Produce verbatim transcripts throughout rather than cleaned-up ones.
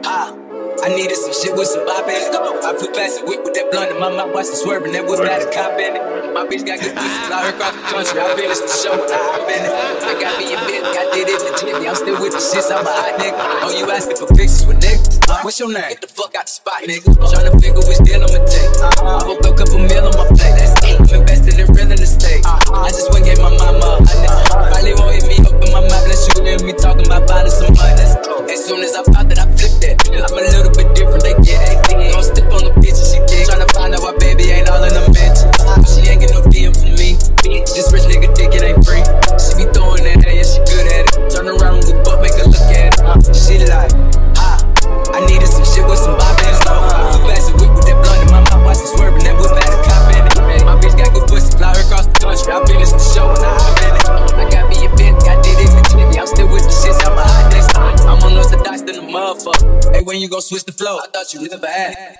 Ah, I needed some shit with some bop in it. I flew past the whip with that blunt in my mouth, watched it swerving. That whip had a cop in it. My bitch got good pussy, fly her across the country. I finished the show and I hop in it. I got me a bitch, I did it legitly. I'm still with the shits, I'm a hot nigga. Oh, you asking for pictures with niggas? What's your name? Get the fuck out the spot, nigga. Tryna figure which deal I'ma take. I woke up, couple meal on my plate. That's eight. I'm investing in real estate. I just went gave my mama a hundred. Probably won't hit me up in my mouth unless you hear me talking about finding some money. As soon as I found that, I flipped that. I'm a little bit different, they get eighteen. Don't step on the bitch and she dick. Tryna find out why baby ain't all in the mentions. She ain't get no D M from me. This rich nigga dick, it ain't free. She be throwing that hair, yeah, she good at it. Turn around with butt, make her look at it. She like, ah, I needed some shit with some bop in it. I flew past the whip with that blunt in my mouth, watched it swerving. That whip had a cop in it. My bitch got good pussy, fly her across the country. I finished the show and I hop in it. I got me a bitch, I did it legitly. I'm still with the shits, I'm a hot nigga. I'm unorthodox than a motherfucker. Hey, when you gon' switch the flow? I thought you was never had.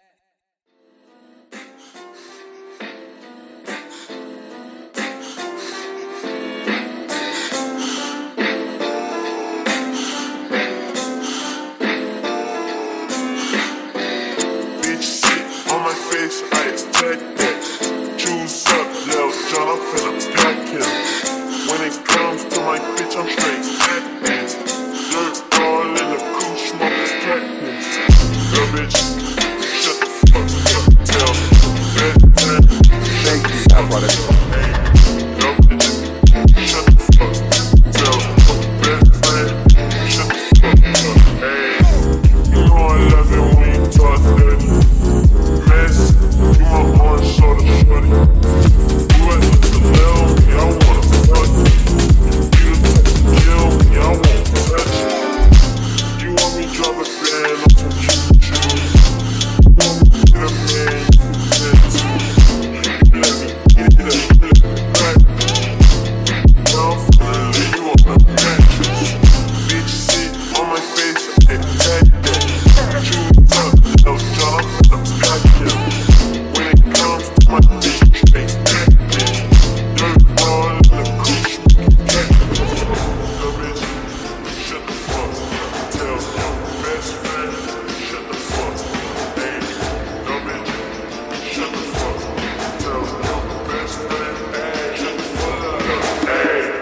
I expect that. Choose up, Lil Jon, I'm finna pack him. When it comes to my bitch, I'm straight fat-ass. Dirt all in the coupe, smoke is cat-piss. Girl, bitch, shut the fuck up. Tell me, bedtime. Thank you, I brought it up. Hey, girl, bitch, shut the fuck up. Tell me, bedtime. Shut the fuck up. Hey, you know I love it when you talk dirty. Mess, you my on shoulder, shorty. You at the level, me, I wanna fuck you. You the type to kill me, I won't touch you. You want me drop a fan on some cute shoes. You want me get a man, you can too. Let me get it up, let me back. Now I'm finna lay you on the mattress. Bitch, sit on my face, I attack that. Choose up, Lil Jon, I'm finna pack him. When it comes to my bitch, I'm straight back there. Dirt all in the coupe, smoking cat. Little bitch, shut the fuck up. Tell your best friend, shut the fuck up. Hey, little bitch, shut the fuck up. Tell your best friend, hey, shut the fuck up. Hey.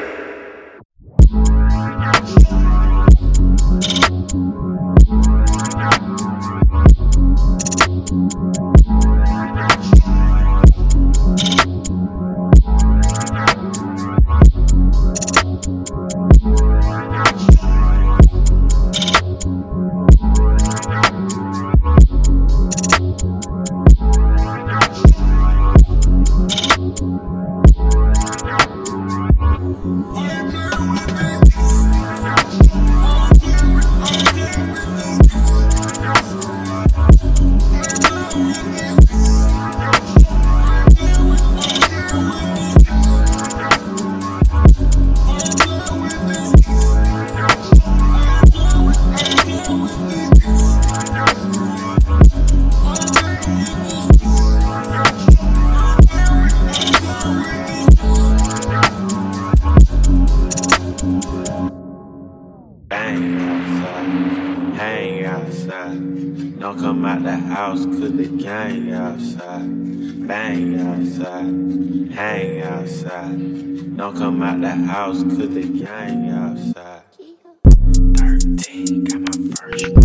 Don't come out the house, cause the gang outside. Bang outside, hang outside. Don't come out the house, cause the gang outside. thirteen, got my first